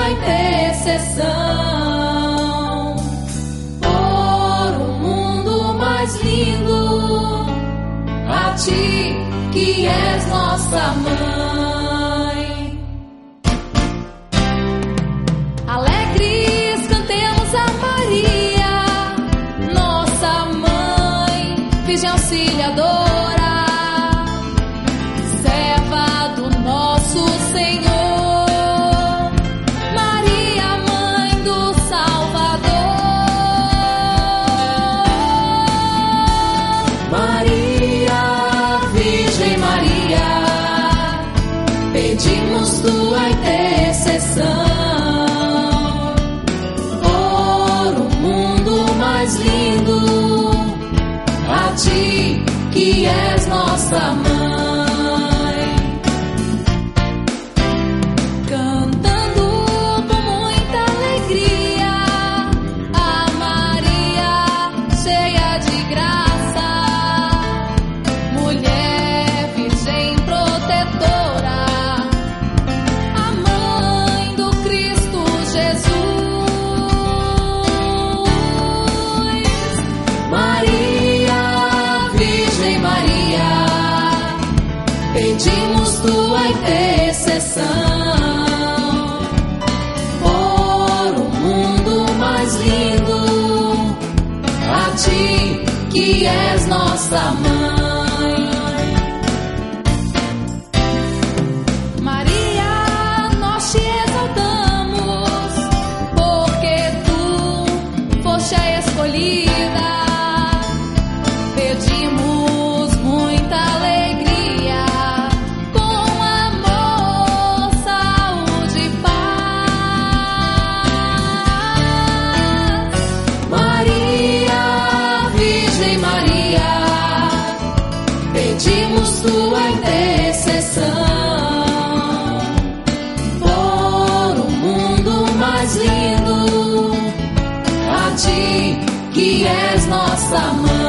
tua intercessão por um mundo mais lindo, a ti que és nossa mãe. Alegres cantemos a Maria, nossa mãe, Virgem Auxiliadora, serva do nosso Senhor. Maria, mãe do Salvador. Maria, Virgem Maria, pedimos tua intercessão por um mundo mais lindo, a ti que és nossa mãe. Cantando com muita alegria a Maria, cheia de graça, mulher virgem protetora, a mãe do Cristo Jesus. Maria, Virgem Maria, pedimos tua intercessão por um mundo mais lindo, a ti que és nossa mãe. Maria, nós te exaltamos, porque tu foste a escolhida. Pedimos muita alegria, com amor, saúde e paz. Maria, Virgem Maria, pedimos tua intercessão por um mundo mais lindo, a ti que és nossa mãe.